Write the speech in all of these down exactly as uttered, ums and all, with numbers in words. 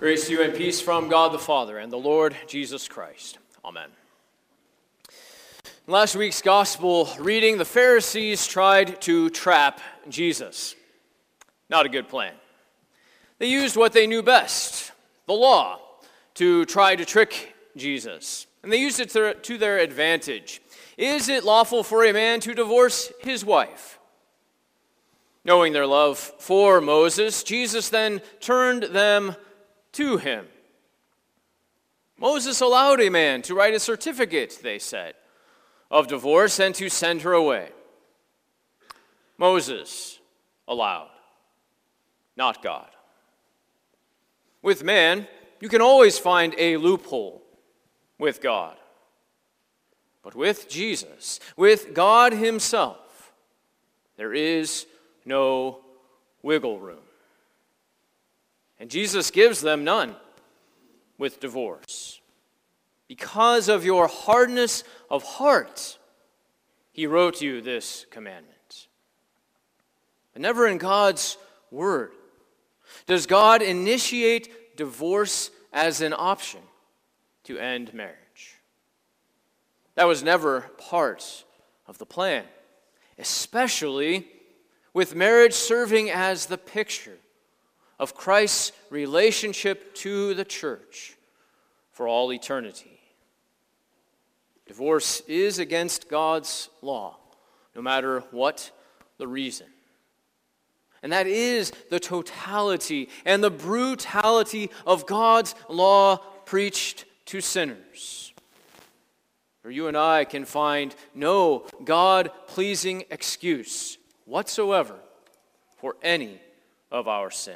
Grace to you and peace from God the Father and the Lord Jesus Christ. Amen. In last week's gospel reading, the Pharisees tried to trap Jesus. Not a good plan. They used what they knew best, the law, to try to trick Jesus. And they used it to, to their advantage. Is it lawful for a man to divorce his wife? Knowing their love for Moses, Jesus then turned them to him. Moses allowed a man to write a certificate, they said, of divorce and to send her away. Moses allowed, not God. With man, you can always find a loophole. With God. But with Jesus, with God himself, there is no wiggle room. And Jesus gives them none with divorce. Because of your hardness of heart, he wrote you this commandment. But never in God's word does God initiate divorce as an option to end marriage. That was never part of the plan, especially with marriage serving as the picture of Christ's relationship to the church for all eternity. Divorce is against God's law, no matter what the reason. And that is the totality and the brutality of God's law preached to sinners. For you and I can find no God-pleasing excuse whatsoever for any of our sin.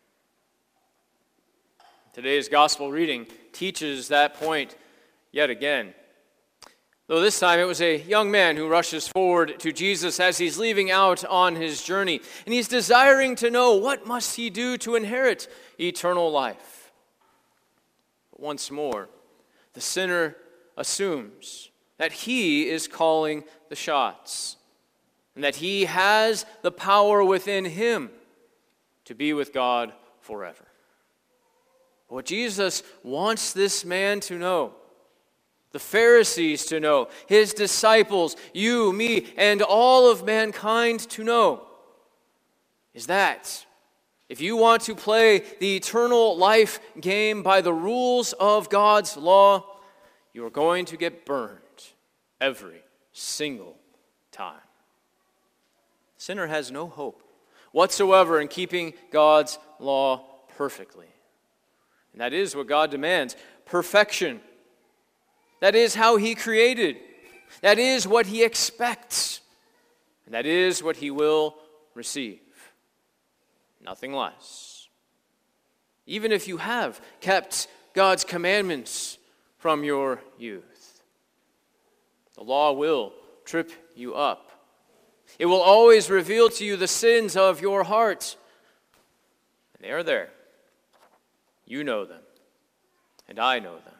Today's gospel reading teaches that point yet again. Though this time it was a young man who rushes forward to Jesus as he's leaving out on his journey, and he's desiring to know what must he do to inherit eternal life. But once more, the sinner assumes that he is calling the shots, and that he has the power within him to be with God forever. What Jesus wants this man to know, the Pharisees to know, his disciples, you, me, and all of mankind to know, is that if you want to play the eternal life game by the rules of God's law, you are going to get burned every single time. The sinner has no hope whatsoever in keeping God's law perfectly. And that is what God demands, perfection. That is how he created. That is what he expects. And that is what he will receive. Nothing less. Even if you have kept God's commandments from your youth, the law will trip you up. It will always reveal to you the sins of your heart. And they are there. You know them, and I know them.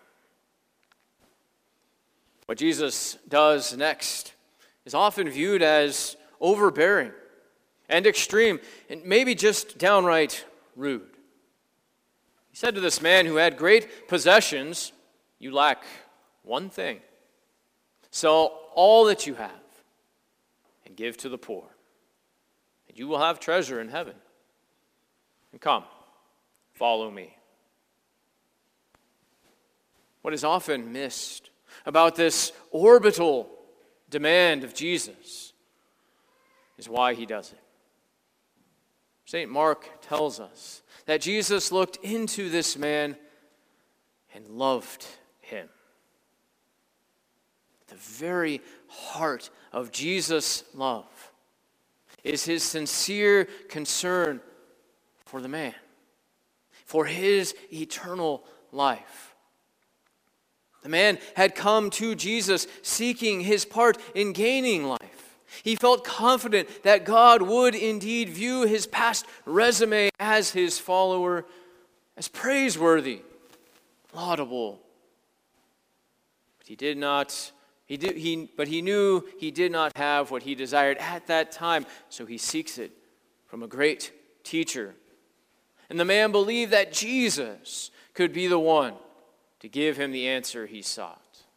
What Jesus does next is often viewed as overbearing and extreme, and maybe just downright rude. He said to this man who had great possessions, "You lack one thing. Sell all that you have and give to the poor, and you will have treasure in heaven. And come, follow me." What is often missed about this orbital demand of Jesus is why he does it. Saint Mark tells us that Jesus looked into this man and loved him. The very heart of Jesus' love is his sincere concern for the man, for his eternal life. The man had come to Jesus seeking his part in gaining life. He felt confident that God would indeed view his past resume as his follower as praiseworthy, laudable. But he did not, he did, he, but he knew he did not have what he desired at that time, so he seeks it from a great teacher. And the man believed that Jesus could be the one to give him the answer he sought.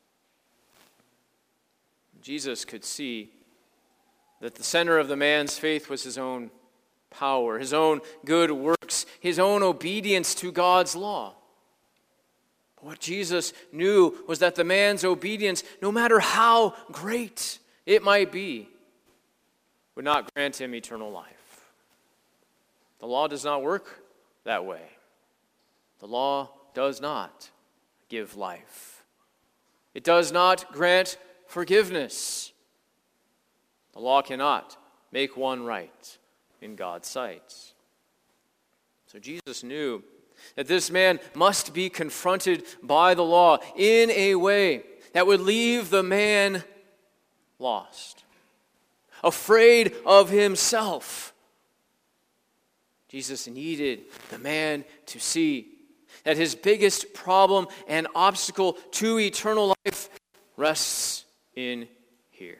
Jesus could see that the center of the man's faith was his own power, his own good works, his own obedience to God's law. But what Jesus knew was that the man's obedience, no matter how great it might be, would not grant him eternal life. The law does not work that way. The law does not give life. It does not grant forgiveness. The law cannot make one right in God's sight. So Jesus knew that this man must be confronted by the law in a way that would leave the man lost, afraid of himself. Jesus needed the man to see that his biggest problem and obstacle to eternal life rests in here.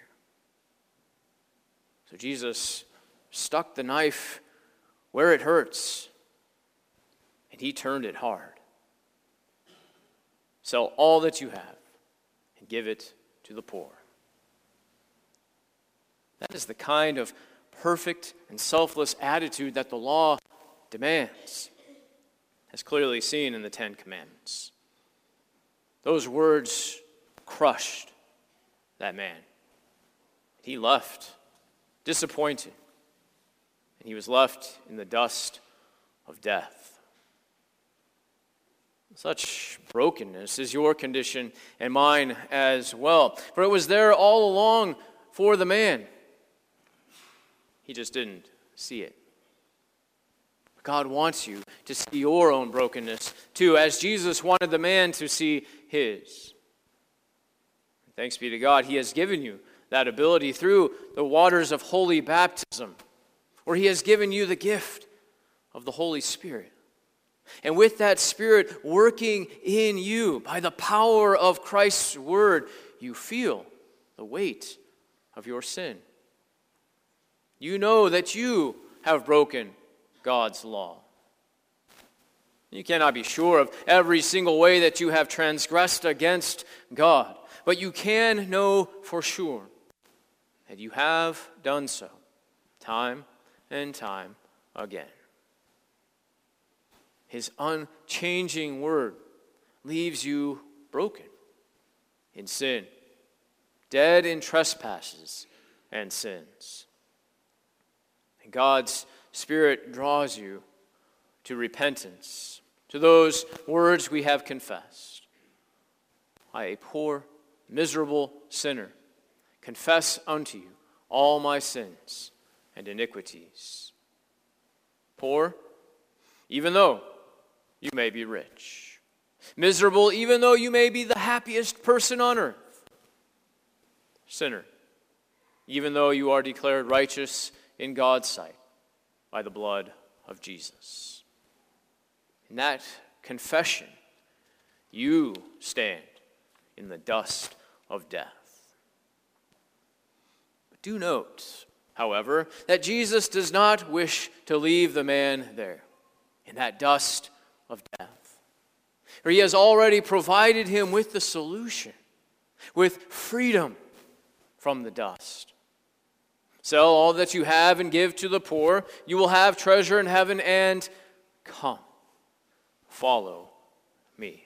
So Jesus stuck the knife where it hurts, and he turned it hard. Sell all that you have and give it to the poor. That is the kind of perfect and selfless attitude that the law demands, as clearly seen in the Ten Commandments. Those words crushed that man. He left disappointed, and he was left in the dust of death. Such brokenness is your condition and mine as well. For it was there all along for the man. He just didn't see it. God wants you to see your own brokenness too, as Jesus wanted the man to see his. Thanks be to God, he has given you that ability through the waters of holy baptism, where he has given you the gift of the Holy Spirit. And with that Spirit working in you by the power of Christ's word, you feel the weight of your sin. You know that you have broken God's law. You cannot be sure of every single way that you have transgressed against God, but you can know for sure that you have done so time and time again. His unchanging word leaves you broken in sin, dead in trespasses and sins. And God's Spirit draws you to repentance, to those words we have confessed. I, a poor, miserable sinner, confess unto you all my sins and iniquities. Poor, even though you may be rich. Miserable, even though you may be the happiest person on earth. Sinner, even though you are declared righteous in God's sight by the blood of Jesus. In that confession, you stand in the dust of death. But do note, however, that Jesus does not wish to leave the man there, in that dust of death. For he has already provided him with the solution, with freedom from the dust. Sell all that you have and give to the poor. You will have treasure in heaven, and come, follow me.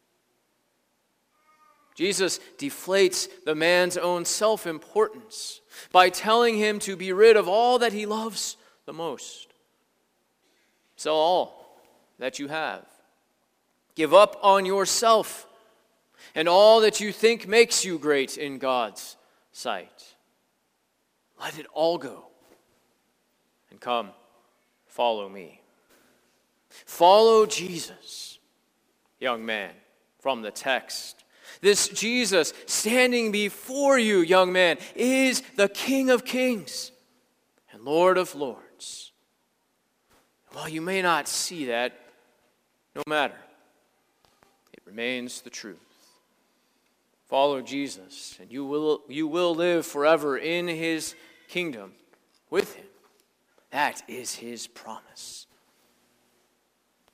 Jesus deflates the man's own self-importance by telling him to be rid of all that he loves the most. Sell all that you have. Give up on yourself and all that you think makes you great in God's sight. Let it all go and come, follow me. Follow Jesus, young man, from the text. This Jesus standing before you, young man, is the King of Kings and Lord of Lords. While you may not see that, no matter, it remains the truth. Follow Jesus, and you will, you will live forever in his kingdom with him. That is his promise.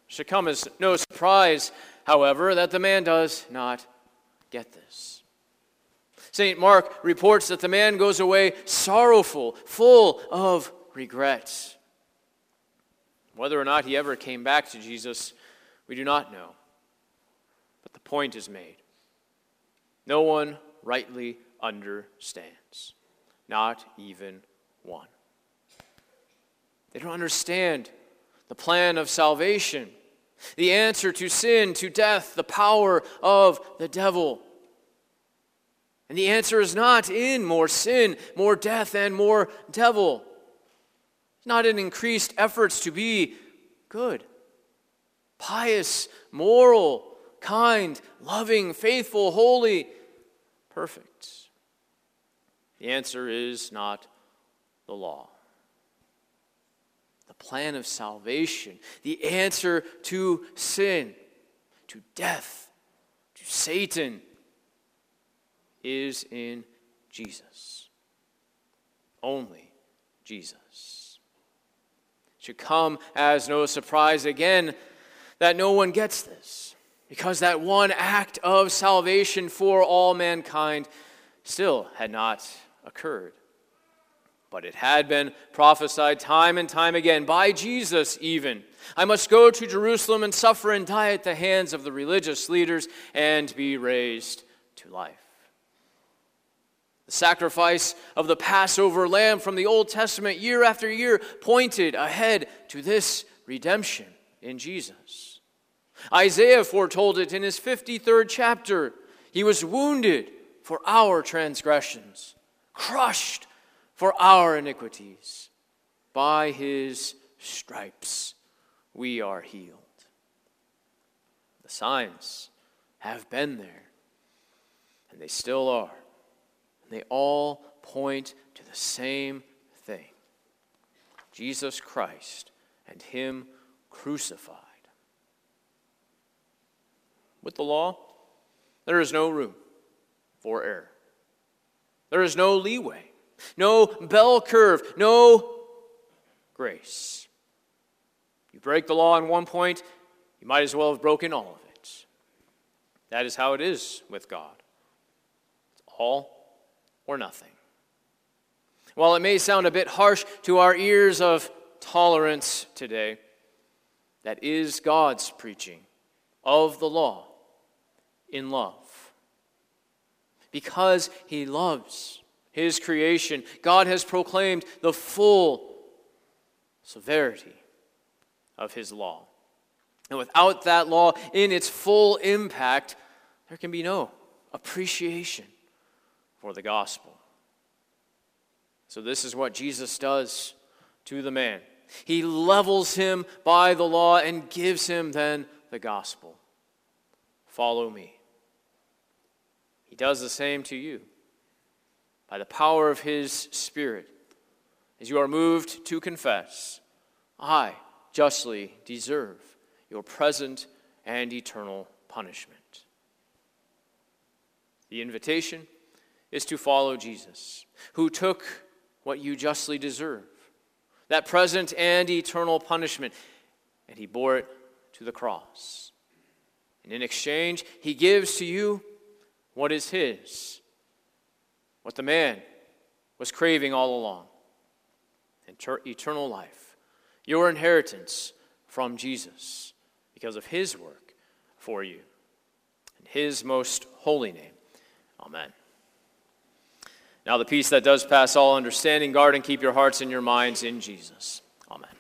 It should come as no surprise, however, that the man does not get this. Saint Mark reports that the man goes away sorrowful, full of regret. Whether or not he ever came back to Jesus, we do not know. But the point is made. No one rightly understands, not even one. They don't understand the plan of salvation, the answer to sin, to death, the power of the devil. And the answer is not in more sin, more death, and more devil. It's not in increased efforts to be good, pious, moral, kind, loving, faithful, holy, perfect. The answer is not the law. The plan of salvation, the answer to sin, to death, to Satan, is in Jesus. Only Jesus. It should come as no surprise again that no one gets this, because that one act of salvation for all mankind still had not occurred. But it had been prophesied time and time again, by Jesus even. I must go to Jerusalem and suffer and die at the hands of the religious leaders and be raised to life. The sacrifice of the Passover lamb from the Old Testament year after year pointed ahead to this redemption in Jesus. Isaiah foretold it in his fifty-third chapter. He was wounded for our transgressions, crushed for our iniquities. By his stripes we are healed. The signs have been there, and they still are. They all point to the same thing: Jesus Christ and him crucified. With the law, there is no room for error. There is no leeway, no bell curve, no grace. You break the law on one point, you might as well have broken all of it. That is how it is with God. It's all or nothing. While it may sound a bit harsh to our ears of tolerance today, that is God's preaching of the law in love. Because he loves his creation, God has proclaimed the full severity of his law. And without that law in its full impact, there can be no appreciation for the gospel. So this is what Jesus does to the man. He levels him by the law and gives him then the gospel. Follow me. He does the same to you by the power of his Spirit as you are moved to confess, I justly deserve your present and eternal punishment. The invitation is to follow Jesus, who took what you justly deserve, that present and eternal punishment, and he bore it to the cross. And in exchange, he gives to you what is his, what the man was craving all along: eternal life, your inheritance from Jesus because of his work for you. In his most holy name, amen. Now the peace that does pass all understanding, guard and keep your hearts and your minds in Jesus. Amen.